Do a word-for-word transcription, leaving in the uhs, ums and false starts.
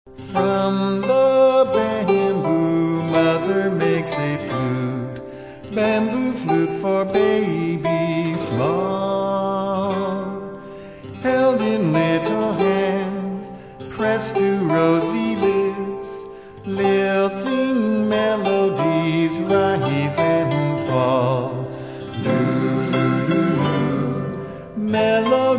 From the bamboo, mother makes a flute, bamboo flute for baby small, held in little hands, pressed to rosy lips, lilting melodies rise and fall. Loo, loo, loo, loo, melodies